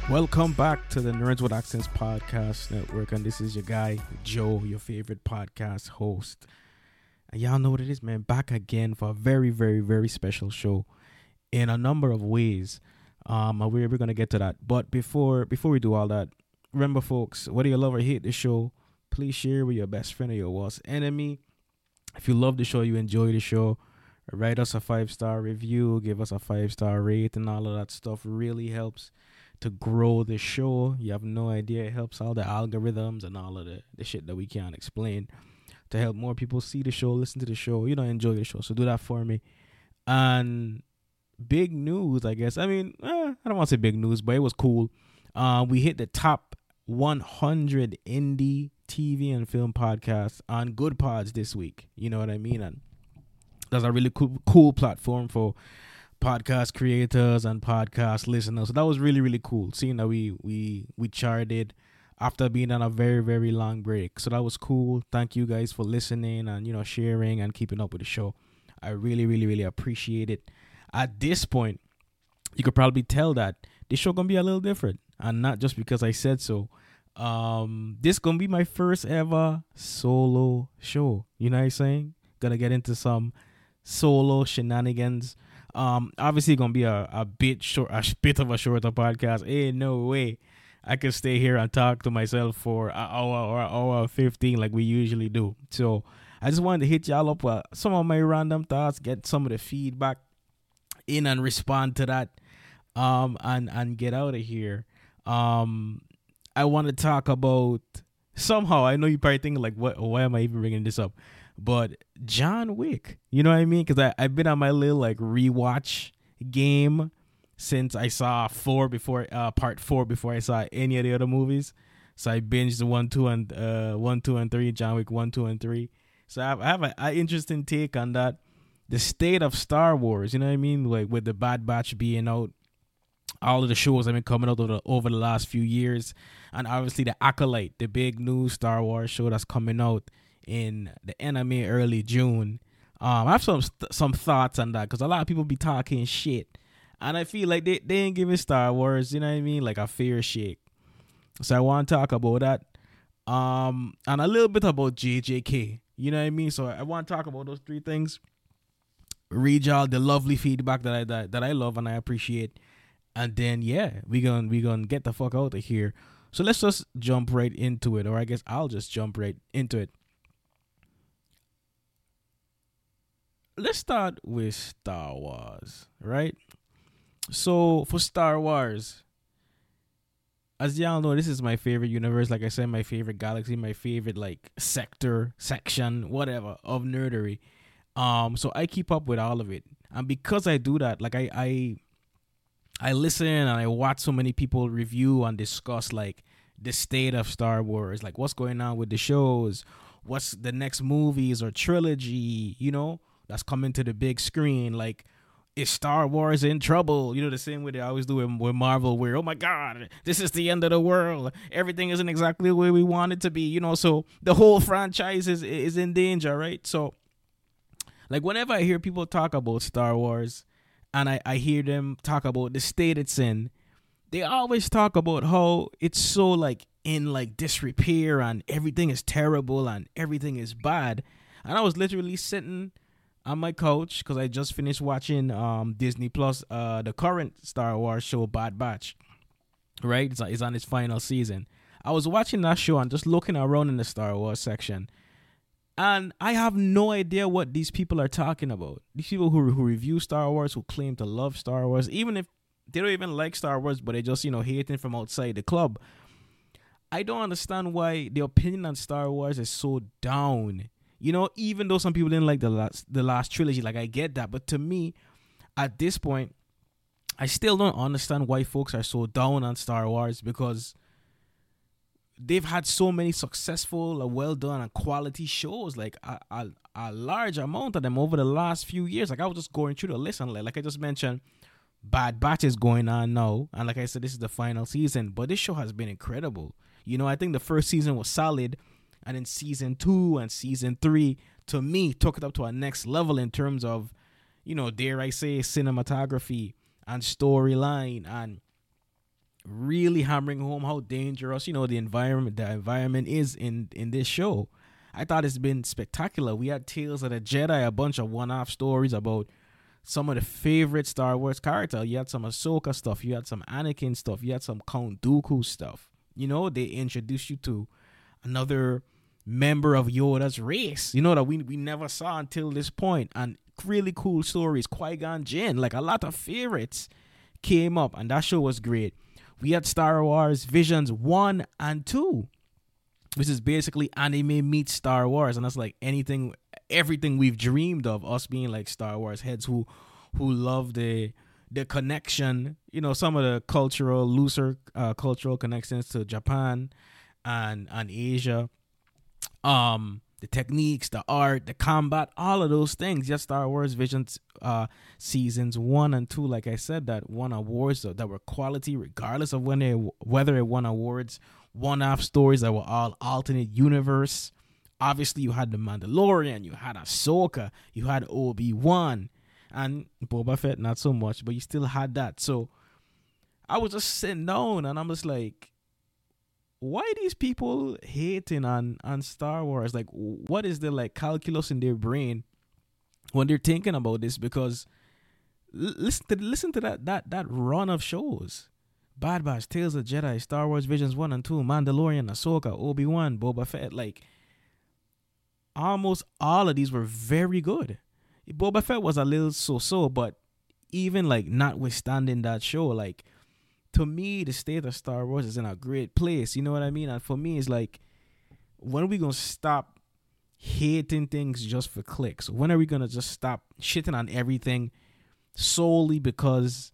Welcome back to the Nerds with Accents Podcast Network, and this is your guy, Joe, your favorite podcast host. And y'all know what it is, man. Back again for a very, very, very special show in a number of ways. And we're going to get to that. But before we do all that, remember, folks, whether you love or hate the show, please share with your best friend or your worst enemy. If you love the show, you enjoy the show, write us a 5-star review, give us a 5-star rate, and all of that stuff really helps to grow the show. You have no idea. It helps all the algorithms and all of the shit that we can't explain to help more people see the show, listen to the show, enjoy the show. So do that for me. And big news, I guess. I mean, I don't want to say big news, but it was cool. We hit the top 100 indie TV and film podcasts on Good Pods this week. You know what I mean? And that's a really cool platform for podcast creators and podcast listeners. So that was really, really cool, seeing that we charted after being on a very, very long break. So that was cool. Thank you guys for listening and sharing and keeping up with the show. I really, really, really appreciate it. At this point, you could probably tell that this show gonna be a little different, and not just because I said so. This gonna be my first ever solo show. You know what I'm saying? Gonna get into some solo shenanigans. Obviously gonna be a bit of a shorter podcast. Ain't no way I could stay here and talk to myself for an hour or an hour 15 like we usually do. So I just wanted to hit y'all up with some of my random thoughts, get some of the feedback in and respond to that, and get out of here. I want to talk about, somehow, I know you're probably thinking like, why am I even bringing this up? But John Wick, you know what I mean? Because I've been on my little like rewatch game since I saw part 4 before I saw any of the other movies. So I binged 1, 2, and 3, John Wick 1, 2, and 3. So I have an interesting take on that. The state of Star Wars, you know what I mean? Like with the Bad Batch being out, all of the shows have been coming out over the last few years, and obviously the Acolyte, the big new Star Wars show that's coming out in the anime early June. I have some thoughts on that because a lot of people be talking shit, and I feel like they ain't giving Star Wars, you know what I mean, like a fair shake. So I want to talk about that, and a little bit about JJK, you know what I mean. So I want to talk about those three things. Read y'all the lovely feedback that I love and I appreciate, and then we gonna get the fuck out of here. So let's just jump right into it, or I guess I'll just jump right into it. Let's start with Star Wars, right? So for Star Wars, as y'all know, this is my favorite universe. Like I said, my favorite galaxy, my favorite like section, whatever of nerdery. So I keep up with all of it, and because I do that, like I listen and I watch so many people review and discuss like the state of Star Wars, like what's going on with the shows, what's the next movies or trilogy, that's coming to the big screen. Like, is Star Wars in trouble? The same way they always do with Marvel, where, oh my God, this is the end of the world. Everything isn't exactly the way we want it to be, so the whole franchise is in danger, right? So, like, whenever I hear people talk about Star Wars and I hear them talk about the state it's in, they always talk about how it's so, like, in, like, disrepair and everything is terrible and everything is bad. And I was literally sitting on my couch because I just finished watching Disney Plus, the current Star Wars show, Bad Batch, right? It's on its final season. I was watching that show and just looking around in the Star Wars section, and I have no idea what these people are talking about. These people who review Star Wars, who claim to love Star Wars, even if they don't even like Star Wars, but they just, hating from outside the club. I don't understand why the opinion on Star Wars is so down. Even though some people didn't like the last trilogy, like I get that. But to me, at this point, I still don't understand why folks are so down on Star Wars, because they've had so many successful, well done, and quality shows, like a large amount of them over the last few years. Like I was just going through the list, and like I just mentioned, Bad Batch is going on now, and like I said, this is the final season. But this show has been incredible. I think the first season was solid, and then season 2 and season 3, to me, took it up to a next level in terms of, dare I say, cinematography and storyline and really hammering home how dangerous, the environment is in this show. I thought it's been spectacular. We had Tales of the Jedi, a bunch of one-off stories about some of the favorite Star Wars characters. You had some Ahsoka stuff, you had some Anakin stuff, you had some Count Dooku stuff. They introduced you to another member of Yoda's race, that we never saw until this point. And really cool stories. Qui-Gon Jinn, like a lot of favorites came up, and that show was great. We had Star Wars Visions 1 and 2, which is basically anime meets Star Wars, and that's like everything we've dreamed of, us being like Star Wars heads who love the connection, some of the looser cultural connections to Japan and Asia, the techniques, the art, the combat, all of those things. Just Star Wars Visions seasons 1 and 2, like I said, that won awards that were quality regardless of whether it won awards. One-off stories that were all alternate universe. Obviously, you had The Mandalorian, you had Ahsoka, you had Obi-Wan, and Boba Fett, not so much, but you still had that. So I was just sitting down, and I'm just like, why these people hating on Star Wars? Like, what is the calculus in their brain when they're thinking about this? Because listen to that run of shows. Bad Batch, Tales of Jedi, Star Wars Visions 1 and 2, Mandalorian, Ahsoka, Obi-Wan, Boba Fett. Like, almost all of these were very good. Boba Fett was a little so-so, but even notwithstanding that show, to me, the state of Star Wars is in a great place. You know what I mean? And for me, it's like, when are we going to stop hating things just for clicks? When are we going to just stop shitting on everything solely because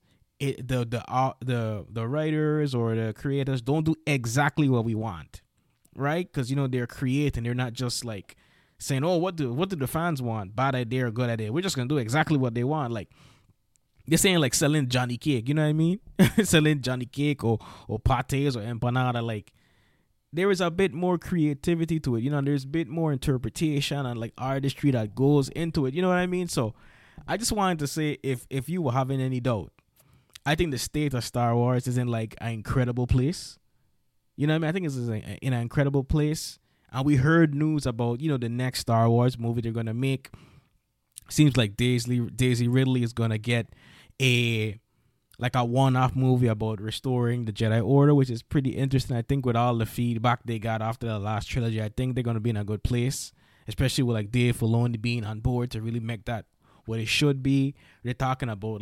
the writers or the creators don't do exactly what we want, right? Because they're creating, they're not just saying, oh, what do the fans want, bad idea or good idea, we're just gonna do exactly what they want. They're saying selling Johnny Cake, you know what I mean? Selling Johnny Cake or pates or empanada. There is a bit more creativity to it, there's a bit more interpretation and artistry that goes into it, you know what I mean? So I just wanted to say, if you were having any doubt, I think the state of Star Wars is in an incredible place. You know what I mean? I think it's in an incredible place. And we heard news about, the next Star Wars movie they're going to make. Seems like Daisy Ridley is going to get a one-off movie about restoring the Jedi Order, which is pretty interesting. I think with all the feedback they got after the last trilogy, I think they're going to be in a good place, especially with Dave Filoni being on board to really make that what it should be. They're talking about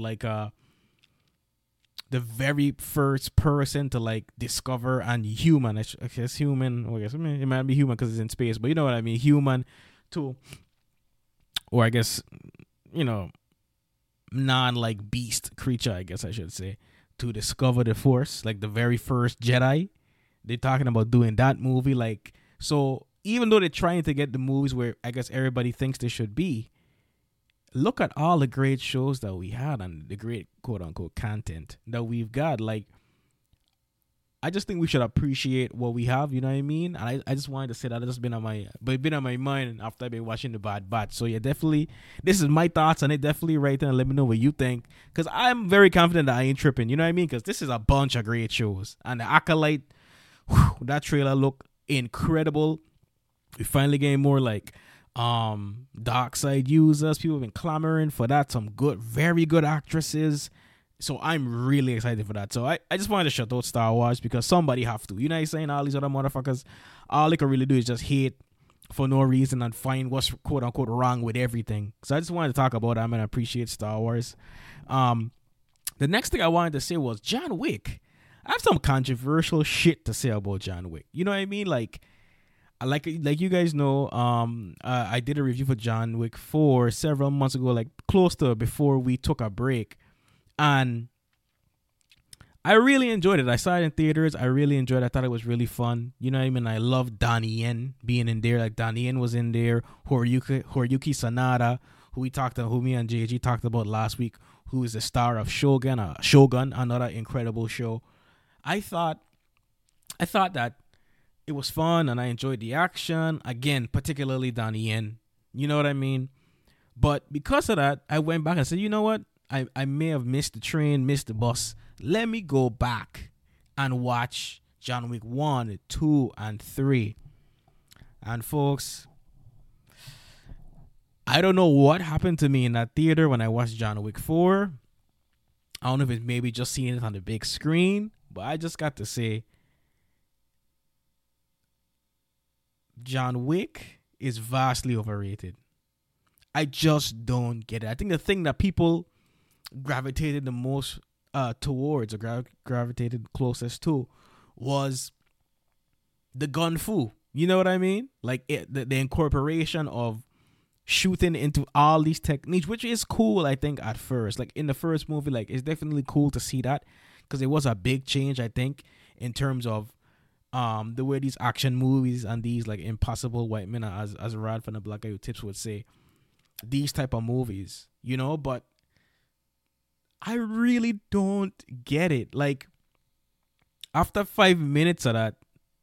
the very first person to discover and human, I guess human, I guess it might be human because it's in space, but you know what I mean, human to, or I guess, non beast creature, I guess I should say, to discover the Force, the very first Jedi. They're talking about doing that movie. So even though they're trying to get the movies where I guess everybody thinks they should be, look at all the great shows that we had and the great quote-unquote content that we've got. I just think we should appreciate what we have, you know what I mean? And I just wanted to say that it's been on my mind after I've been watching The Bad Batch. So yeah, definitely, this is my thoughts on it. Definitely write in and let me know what you think, because I'm very confident that I ain't tripping, you know what I mean? Because this is a bunch of great shows. And the Acolyte, that trailer looked incredible. We finally getting more dark side users. People have been clamoring for that. Some very good actresses. So I'm really excited for that. So I just wanted to shut out Star Wars because somebody have to. You know what I'm saying? All these other motherfuckers, all they can really do is just hate for no reason and find what's quote unquote wrong with everything. So I just wanted to talk about that and appreciate Star Wars. The next thing I wanted to say was John Wick. I have some controversial shit to say about John Wick. You know what I mean? Like you guys know, I did a review for John Wick 4 several months ago, close to before we took a break. And I really enjoyed it. I saw it in theaters. I really enjoyed it. I thought it was really fun. You know what I mean? I love Donnie Yen being in there. Donnie Yen was in there. Hiroyuki Sanada, who me and JG talked about last week, who is the star of Shogun, another incredible show. I thought that it was fun and I enjoyed the action. Again, particularly Donnie Yen. You know what I mean? But because of that, I went back and said, you know what? I may have missed the train, missed the bus. Let me go back and watch John Wick 1, 2, and 3. And folks, I don't know what happened to me in that theater when I watched John Wick 4. I don't know if it's maybe just seeing it on the big screen, but I just got to say, John Wick is vastly overrated. I just don't get it. I think the thing that people gravitated the most towards, or gravitated closest to, was the gun fu. You know what I mean? Like the incorporation of shooting into all these techniques, which is cool, I think, at first. Like in the first movie, like it's definitely cool to see that, because it was a big change, I think, in terms of the way these action movies and these like impossible white men, as Rad from the Black Guy Who Tips would say, these type of movies, you know. But I really don't get it. Like after 5 minutes of that,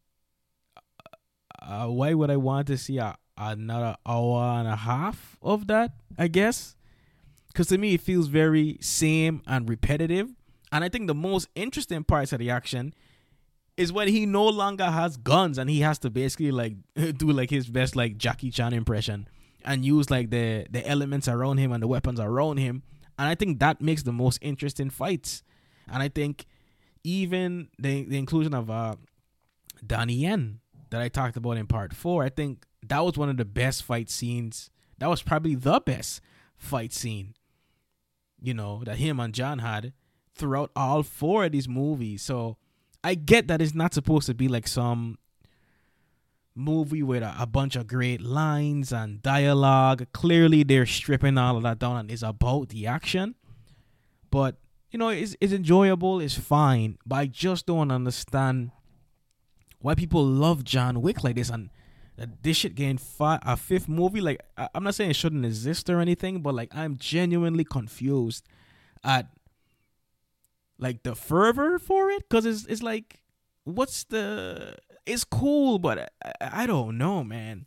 why would I want to see another hour and a half of that? I guess because to me it feels very same and repetitive. And I think the most interesting parts of the action is when he no longer has guns and he has to basically like do like his best like Jackie Chan impression and use like the elements around him and the weapons around him. And I think that makes the most interesting fights. And I think even the inclusion of Donnie Yen that I talked about in part 4, I think that was one of the best fight scenes. That was probably the best fight scene, you know, that him and John had throughout all 4 of these movies. So I get that it's not supposed to be like some movie with a bunch of great lines and dialogue. Clearly, they're stripping all of that down and it's about the action. But, you know, it's enjoyable, it's fine. But I just don't understand why people love John Wick like this. And this shit getting a 5th movie. Like, I'm not saying it shouldn't exist or anything, but like I'm genuinely confused at like the fervor for it, because it's like, it's cool, but I don't know, man.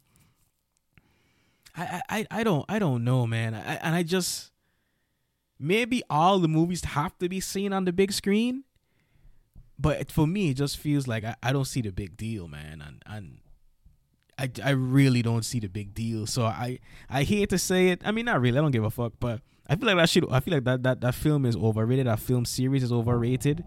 I don't know, man. And I just, maybe all the movies have to be seen on the big screen, but for me it just feels like I don't see the big deal, man. And I really don't see the big deal. So I hate to say it. I mean, not really. I don't give a fuck, but I feel like that film is overrated. That film series is overrated.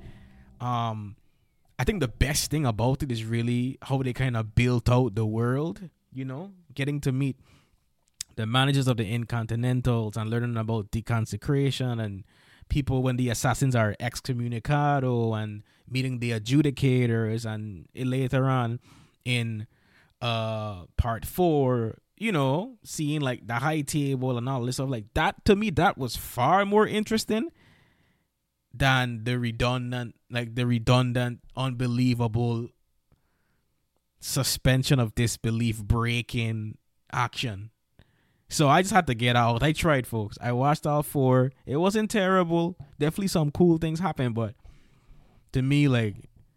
I think the best thing about it is really how they kind of built out the world, you know, getting to meet the managers of the Intercontinentals and learning about deconsecration and people when the assassins are excommunicado, and meeting the adjudicators, and later on in part 4, you know, seeing like the high table and all this stuff like that. To me, that was far more interesting than the redundant, unbelievable suspension of disbelief breaking action. So I just had to get out. I tried, folks. I watched all 4. It wasn't terrible. Definitely some cool things happened, but to me, like,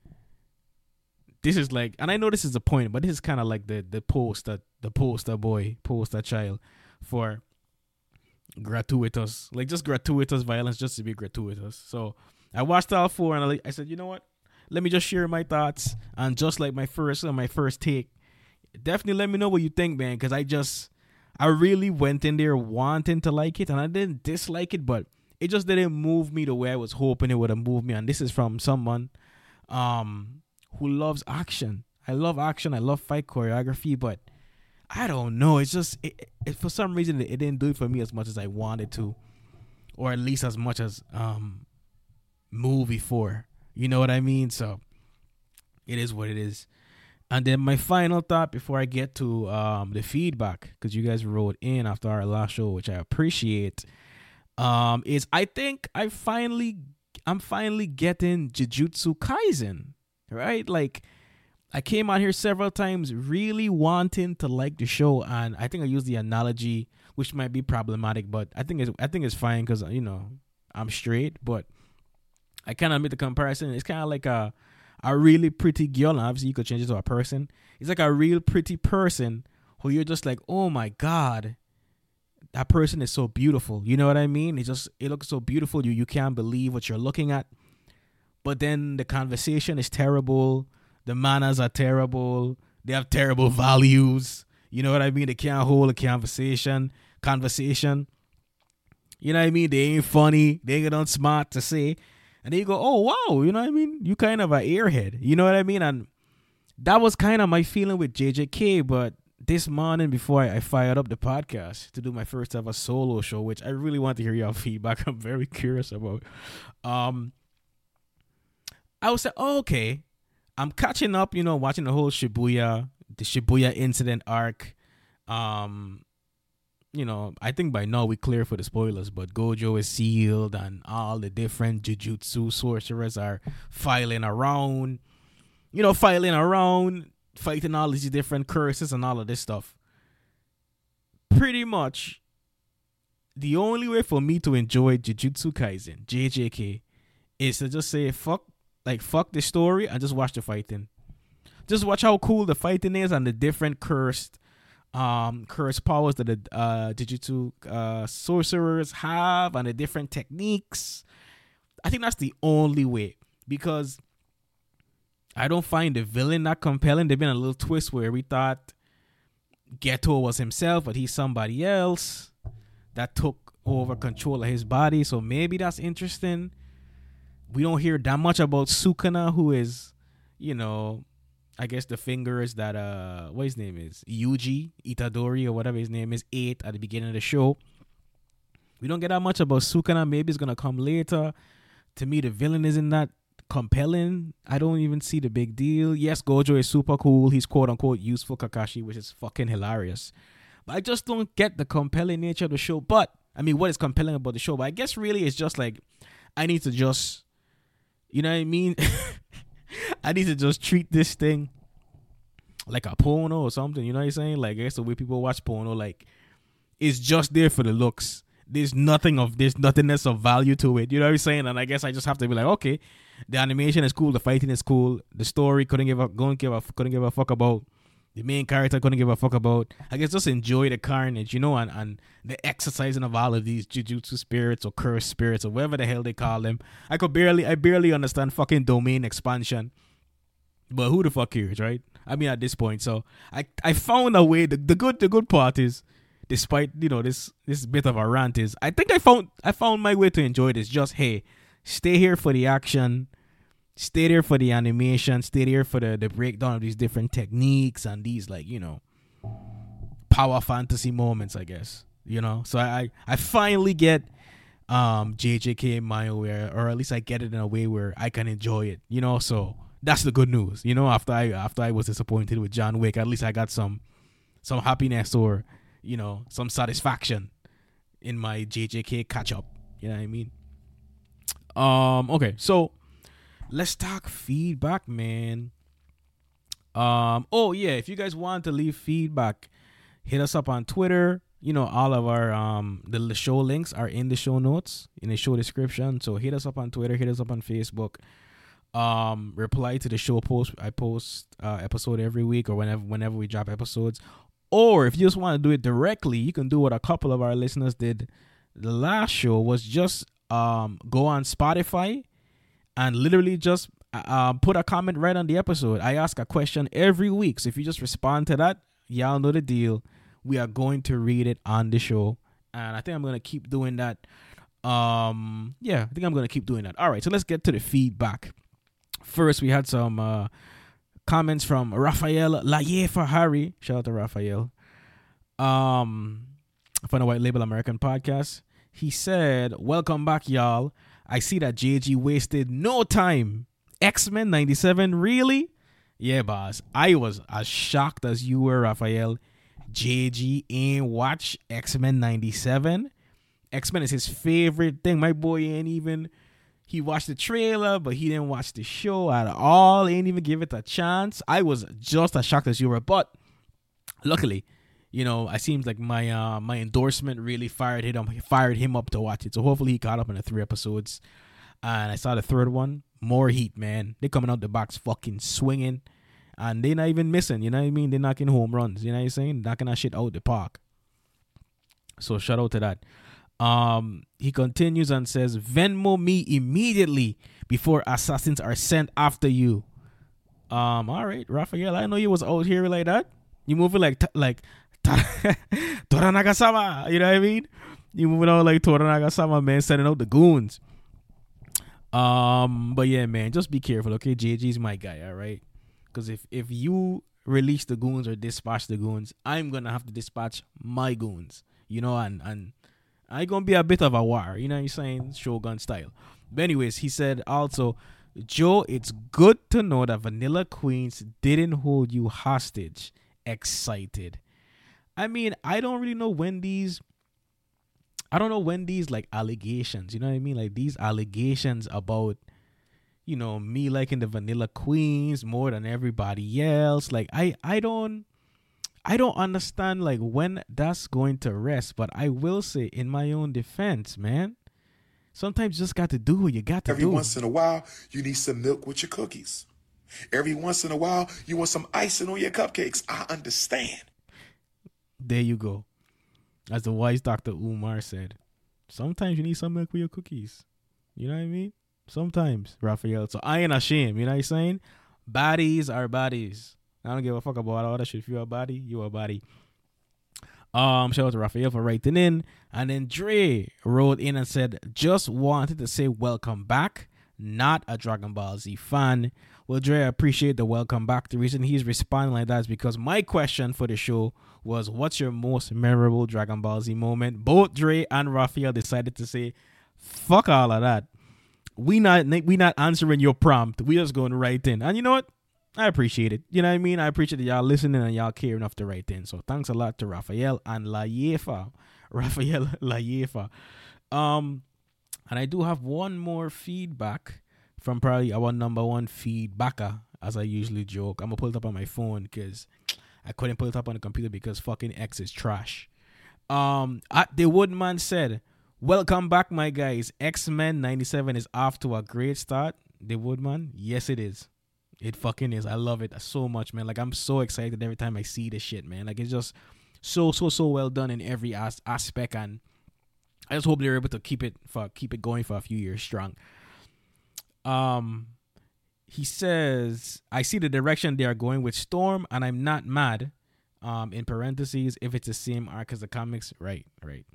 this is like, and I know this is the point, but this is kind of like the poster child for gratuitous, like just gratuitous violence just to be gratuitous. So I watched all 4 and I said, you know what? Let me just share my thoughts, and just like my first take, definitely let me know what you think, man, because I really went in there wanting to like it, and I didn't dislike it, but it just didn't move me the way I was hoping it would have moved me. And this is from someone who loves action. I love action. I love fight choreography, but I don't know. It's just, it for some reason, it didn't do it for me as much as I wanted to, or at least as much as movie 4. You know what I mean? So it is what it is. And then my final thought before I get to the feedback, because you guys wrote in after our last show, which I appreciate, is I think I'm finally getting Jujutsu Kaisen, right? Like, I came out here several times really wanting to like the show, and I think I used the analogy, which might be problematic, but I think it's fine because, you know, I'm straight, but I kind of made the comparison. It's kind of like a really pretty girl, and obviously you could change it to a person. It's like a real pretty person who you're just like, oh my God, that person is so beautiful. You know what I mean? It looks so beautiful. You can't believe what you're looking at. but then the conversation is terrible. The manners are terrible. They have terrible values. You know what I mean? They can't hold a conversation. You know what I mean? They ain't funny. They ain't not smart to say. And then you go, oh, wow. You know what I mean? You kind of an airhead. You know what I mean? And that was kind of my feeling with JJK. But this morning, before I fired up the podcast to do my first ever solo show, which I really want to hear your feedback, I'm very curious about. I was say, oh, okay, I'm catching up, watching the whole the Shibuya incident arc. I think by now we clear for the spoilers, but Gojo is sealed and all the different Jujutsu sorcerers are filing around, fighting all these different curses and all of this stuff. Pretty much the only way for me to enjoy Jujutsu Kaisen, JJK, is to just say fuck the story and just watch the fighting. Just watch how cool the fighting is and the different cursed powers that the Jujutsu sorcerers have and the different techniques. I think that's the only way, because I don't find the villain that compelling. There's been a little twist where we thought Geto was himself, but he's somebody else that took over control of his body. So maybe that's interesting. We don't hear that much about Sukuna, who is, I guess the fingers that what his name is, Yuji Itadori or whatever his name is, 8 at the beginning of the show. We don't get that much about Sukuna. Maybe it's gonna come later. To me, the villain isn't that compelling. I don't even see the big deal. Yes, Gojo is super cool. He's quote unquote useful Kakashi, which is fucking hilarious. But I just don't get the compelling nature of the show. But I mean, what is compelling about the show? But I guess really it's just like I need to just, you know what I mean? I need to just treat this thing like a porno or something. You know what I'm saying? Like, I guess the way people watch porno, like, it's just there for the looks. There's nothingness of value to it. You know what I'm saying? And I guess I just have to be like, okay, the animation is cool, the fighting is cool, the story couldn't give a fuck about. The main character couldn't give a fuck about. I guess just enjoy the carnage, and the exercising of all of these Jujutsu spirits or cursed spirits or whatever the hell they call them. I barely understand fucking domain expansion. But who the fuck cares, right? I mean, at this point. So I found a way. The good part is, despite this bit of a rant, is I think I found my way to enjoy this. Just, hey, stay here for the action. Stay there for the animation. Stay there for the breakdown of these different techniques and these, like, power fantasy moments, I guess. So I finally get JJK in my way, or at least I get it in a way where I can enjoy it. So that's the good news. After I was disappointed with John Wick, at least I got some happiness or some satisfaction in my JJK catch up. You know what I mean? Okay, so let's talk feedback, man. Oh yeah, if you guys want to leave feedback, hit us up on Twitter. All of our the show links are in the show notes, in the show description. So hit us up on Twitter, hit us up on Facebook. Reply to the show post. I post episode every week or whenever we drop episodes. Or if you just want to do it directly, you can do what a couple of our listeners did. The last show was just go on Spotify and literally just put a comment right on the episode. I ask a question every week. So if you just respond to that, y'all know the deal. We are going to read it on the show. And I think I'm going to keep doing that. I think I'm going to keep doing that. All right, so let's get to the feedback. First, we had some comments from Raphael Laye-Fahari. Shout out to Raphael. From the White Label American Podcast. He said, welcome back, y'all. I see that JG wasted no time. X-Men 97, really? Yeah, boss. I was as shocked as you were, Raphael. JG ain't watch X-Men 97. X-Men is his favorite thing. My boy ain't even... He watched the trailer, but he didn't watch the show at all. He ain't even give it a chance. I was just as shocked as you were. But luckily, it seems like my my endorsement really fired him up to watch it. So hopefully he caught up in the 3 episodes. And I saw the 3rd one. More heat, man. They coming out the box fucking swinging. And they not even missing, you know what I mean? They're knocking home runs, you know what I'm saying? Knocking that shit out the park. So shout out to that. He continues and says, Venmo me immediately before assassins are sent after you. All right, Raphael, I know you was out here like that. You moving like Toranaga-sama, you know what I mean? You moving out like Toranaga-sama, man, sending out the goons. But yeah, man, just be careful, okay? JG's my guy, all right? Because if you release the goons or dispatch the goons, I'm gonna have to dispatch my goons, you know, and I gonna be a bit of a war, you know what I'm saying? Shogun style. But anyways, he said also, Joe, it's good to know that Vanilla Queens didn't hold you hostage. Excited. I mean, I don't know when these like allegations, you know what I mean? Like these allegations about, you know, me liking the Vanilla Queens more than everybody else. Like I don't understand like when that's going to rest. But I will say, in my own defense, man, sometimes you just got to do what you got to do. Every once in a while, you need some milk with your cookies. Every once in a while, you want some icing on your cupcakes. I understand. There you go. As the wise Dr. Umar said, sometimes you need some milk with your cookies. You know what I mean? Sometimes, Raphael. So I ain't ashamed. You know what I'm saying? Bodies are bodies. I don't give a fuck about all that shit. If you're a body, you're a body. Shout out to Raphael for writing in. And then Dre wrote in and said, just wanted to say welcome back. Not a Dragon Ball Z fan. Well, Dre, I appreciate the welcome back. The reason he's responding like that is because my question for the show was, what's your most memorable Dragon Ball Z moment? Both Dre and Raphael decided to say, fuck all of that. We not answering your prompt. We just going right in. And you know what? I appreciate it. You know what I mean? I appreciate that y'all listening and y'all care enough to write in. So thanks a lot to Raphael and Layefa. Raphael Layefa. And I do have one more feedback from probably our number one feedbacker, as I usually joke. I'm going to pull it up on my phone because I couldn't pull it up on the computer because fucking X is trash. The Woodman said, welcome back, my guys. X-Men 97 is off to a great start. The Woodman, yes, it is. It fucking is. I love it so much, man. Like, I'm so excited every time I see this shit, man. Like, it's just so well done in every aspect, and I just hope they're able to keep it going for a few years strong. He says, I see the direction they are going with Storm, and I'm not mad. In parentheses, if it's the same arc as the comics, right.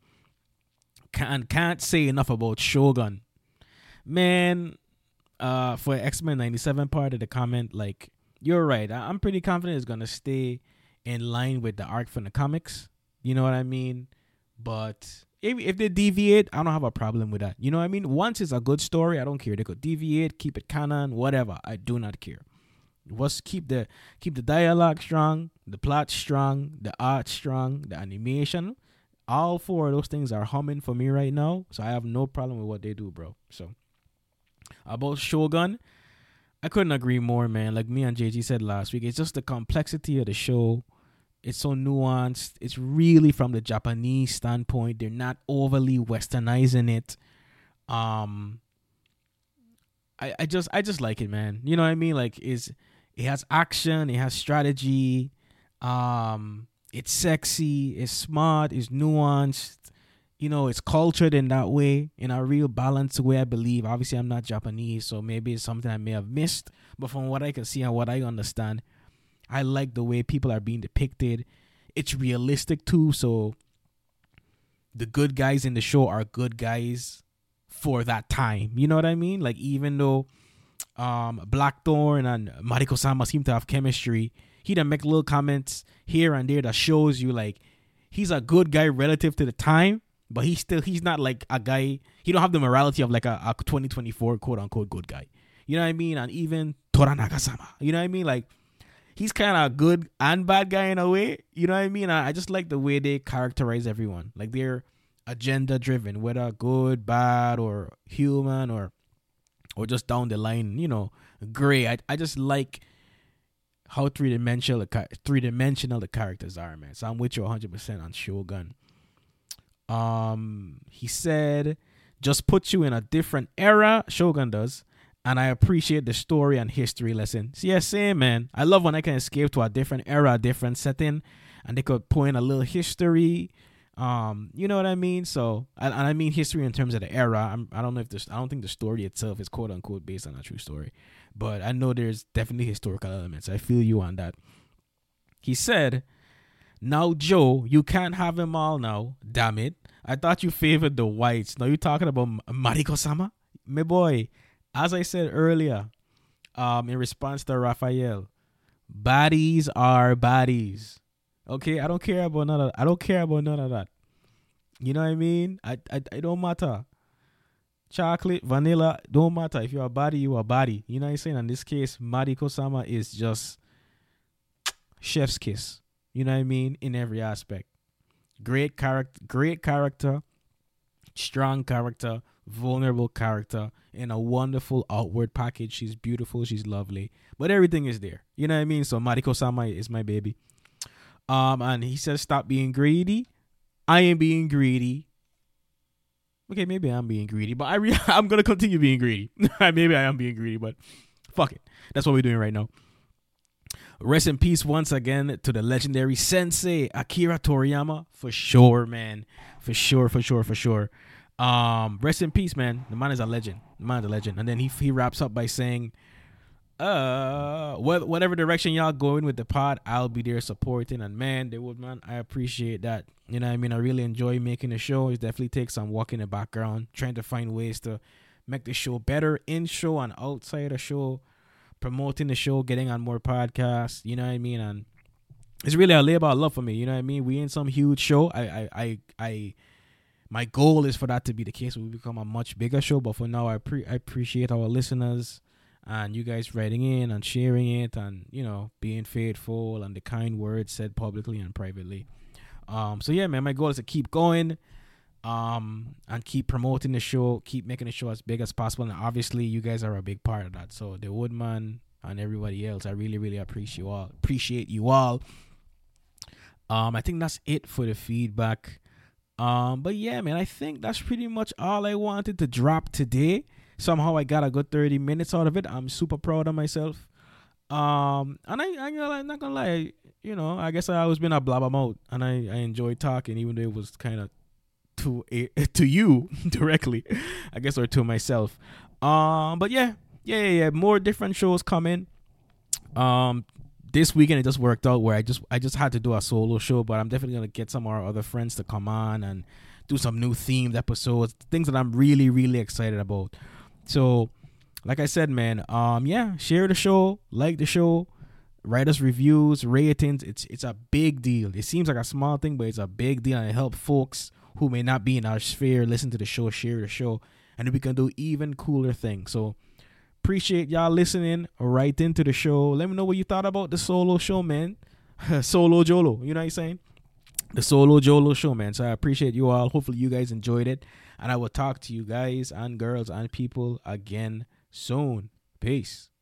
Can't say enough about Shogun, man. For X-Men 97 part of the comment, like, you're right. I'm pretty confident it's gonna stay in line with the arc from the comics. You know what I mean? But if they deviate, I don't have a problem with that. You know what I mean? Once it's a good story, I don't care. They could deviate, keep it canon, whatever. I do not care. Keep the dialogue strong, the plot strong, the art strong, the animation. All four of those things are humming for me right now. So I have no problem with what they do, bro. So about Shogun, I couldn't agree more, man. Like me and JG said last week, it's just the complexity of the show. It's so nuanced. It's really from the Japanese standpoint. They're not overly westernizing it. I just like it, man. You know what I mean? Like, it has action, it has strategy. It's sexy, it's smart, it's nuanced. You know, it's cultured in that way, in a real balanced way, I believe. Obviously, I'm not Japanese, so maybe it's something I may have missed. But from what I can see and what I understand, I like the way people are being depicted. It's realistic, too, so the good guys in the show are good guys for that time. You know what I mean? Like, even though Blackthorn and Mariko-sama seem to have chemistry, he done make little comments here and there that shows you, like, he's a good guy relative to the time. But he's not like a guy. He don't have the morality of like a 2024 quote unquote good guy. You know what I mean? And even Toranaga-sama. You know what I mean? Like, he's kind of a good and bad guy in a way. You know what I mean? I just like the way they characterize everyone. Like, they're agenda driven, whether good, bad, or human, or just down the line, you know, gray. I just like how three-dimensional the characters are, man. So I'm with you 100% on Shogun. He said, just puts you in a different era, Shogun does, and I appreciate the story and history lesson. So yeah, same, man. I love when I can escape to a different era, a different setting, and they could point a little history, You know what I mean? So, and I mean history in terms of the era. I don't know if I don't think the story itself is quote unquote based on a true story, but I know there's definitely historical elements. I feel you on that. He said, "Now, Joe, you can't have them all now. Damn it! I thought you favored the whites. Now you talking about Mariko-sama, my boy." As I said earlier, in response to Raphael, baddies are baddies. Okay, I don't care about none of. I don't care about none of that. You know what I mean? I don't matter. Chocolate, vanilla, don't matter. If you're a body, you are a body. You know what I'm saying? In this case, Mariko-sama is just chef's kiss. You know what I mean? In every aspect. Great character, strong character, vulnerable character, and a wonderful outward package. She's beautiful, she's lovely. But everything is there. You know what I mean? So Mariko-sama is my baby. And he says stop being greedy. I ain't being greedy. Okay, maybe I'm being greedy, but I'm gonna continue being greedy. Maybe I am being greedy, but fuck it. That's what we're doing right now. Rest in peace once again to the legendary sensei Akira Toriyama. For sure, man. For sure. Rest in peace, man. The man is a legend. And then he wraps up by saying, whatever direction y'all going with the pod, I'll be there supporting. And man, I appreciate that. You know what I mean? I really enjoy making the show. It definitely takes some work in the background, trying to find ways to make the show better in show and outside the show, promoting the show, getting on more podcasts. You know what I mean? And it's really a labor of love for me. You know what I mean? We ain't some huge show. My goal is for that to be the case. We become a much bigger show. But for now, I appreciate our listeners and you guys writing in and sharing it and, you know, being faithful and the kind words said publicly and privately. So yeah, man, my goal is to keep going, and keep promoting the show, keep making the show as big as possible. And obviously you guys are a big part of that. So the Woodman and everybody else, I really, really appreciate you all. I think that's it for the feedback. But yeah, man, I think that's pretty much all I wanted to drop today. Somehow I got a good 30 minutes out of it. I'm super proud of myself. And I'm not gonna lie, you know, I guess I always been a blabber mode, and I enjoy talking, even though it was kind of to you directly, I guess, or to myself. But yeah, more different shows coming. This weekend it just worked out where I just had to do a solo show, but I'm definitely gonna get some of our other friends to come on and do some new themed episodes, things that I'm really, really excited about. So, like I said, man, share the show, like the show, write us reviews, ratings. It's a big deal. It seems like a small thing, but it's a big deal, and it helps folks who may not be in our sphere listen to the show, share the show, and then we can do even cooler things. So, appreciate y'all listening right into the show. Let me know what you thought about the solo show, man. Solo Jolo, you know what I'm saying? The Solo Jolo show, man. So I appreciate you all. Hopefully you guys enjoyed it, and I will talk to you guys and girls and people again soon. Peace.